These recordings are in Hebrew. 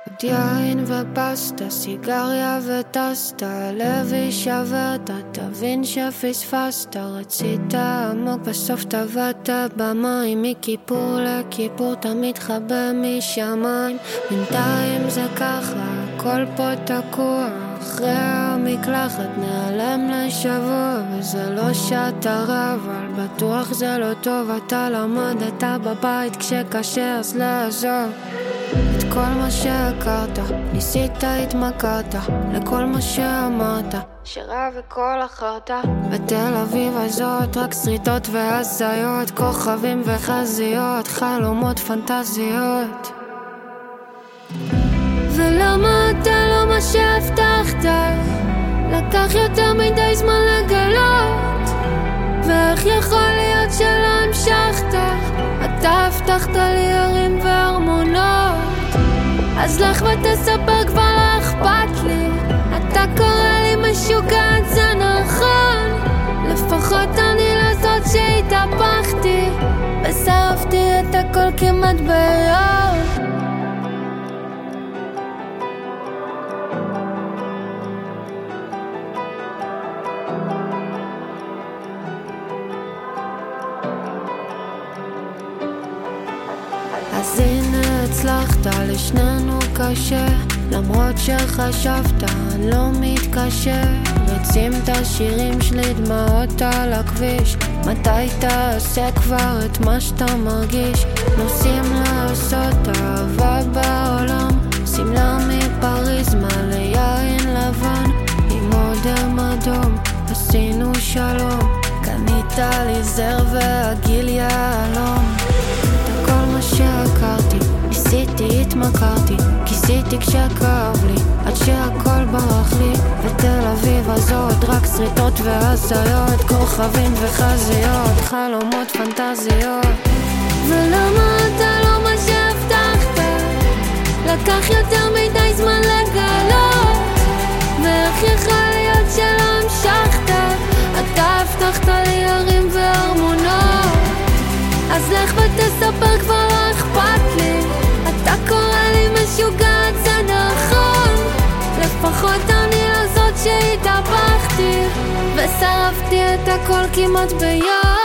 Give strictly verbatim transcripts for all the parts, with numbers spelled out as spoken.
עוד יין ופסטה, סיגריה וטסטה, לב שברת, תבין שפספסת. רצית עמוק, בסוף טבעת במים, מכיפור לכיפור תמיד חבא משמיים. בינתיים זה ככה, הכל פה תקוע, אחרי המקלחת נעלם לשבוע. וזה לא שאתה רע, אבל בטוח זה לא טוב. אתה למדת בבית כשקשה אז לעזוב את כל מה שהכרת, ניסית התמכרת לכל מה שאמרת, שרע וכל אחרת. בתל אביב הזאת רק שריטות והזיות, כוכבים וחזיות, חלומות פנטזיות. ולמה אתה לא מה שהבטחת? לקח יותר מדי זמן לגלות, ואיך יכול להיות שלא המשכת? אתה הבטחת לי הרים וארמונות, אז לך ותספר, כבר לא אכפת לי. אתה קורא לי משוגעת, זה נכון, לפחות אני לא זאת שהתהפכתי ושרפתי את הכל כמעט ביום. אז הנה הצלחת, לשנינו קשה, למרות שחשבת אני לא מתקשה. רצים את השירים שלי, דמעות על הכביש, מתי תעשה כבר את מה שאתה מרגיש? נוסעים לעשות אהבה בעולם, סמלה מפריז מלא יין לבן, עם אודם אדום עשינו שלום. קנית לי זר והגיל יעלום, כל מה שהכרתי, ניסיתי, התמכרתי, כיסיתי כשכאב לי, עד שהכל ברח לי. ותל אביב הזאת רק שריטות והזיות, כוכבים וחזיות, חלומות פנטזיות. ולמה אתה לא מה שהבטחת? לקח יותר מדי זמן לגלות, ואיך יכול להיות שלא המשכת? אתה הבטחת לי הרים וארמונות, אז לך ותספר, כבר לא אכפת לי. אתה קורא לי משוגעת, זה נכון, לפחות אני לא זאת שהתהפכתי ושרפתי את הכל כמעט ביום.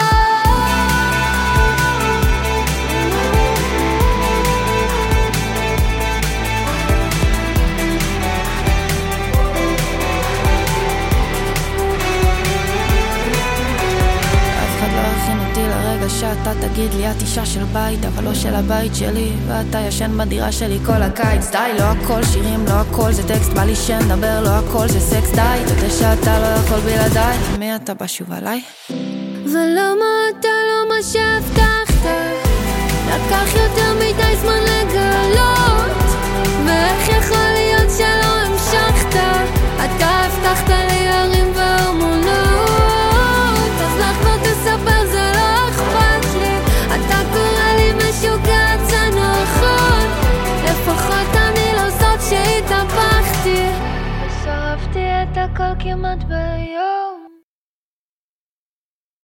שאתה תגיד לי את אישה של בית, אבל לא של הבית שלי, ואתה ישן בדירה שלי כל הקיץ. די, לא הכל שירים, לא הכל זה טקסט, בא לי שנדבר, לא הכל זה סקס. די, תודה שאתה לא יכול בלעדיי, מי אתה בשוב עליי? ולמה אתה לא מה שהבטחת? לקח יותר מדי זמן לגלות, ואיך יכול להיות שלא המשכת? אתה הבטחת לי הרים וארמונות, אז לך כבר תספר, זה לא אתה קורא לי משוגעת, זה נכון, לפחות אני לא זאת שהתהפכתי ושרפתי את הכל כמעט ביום.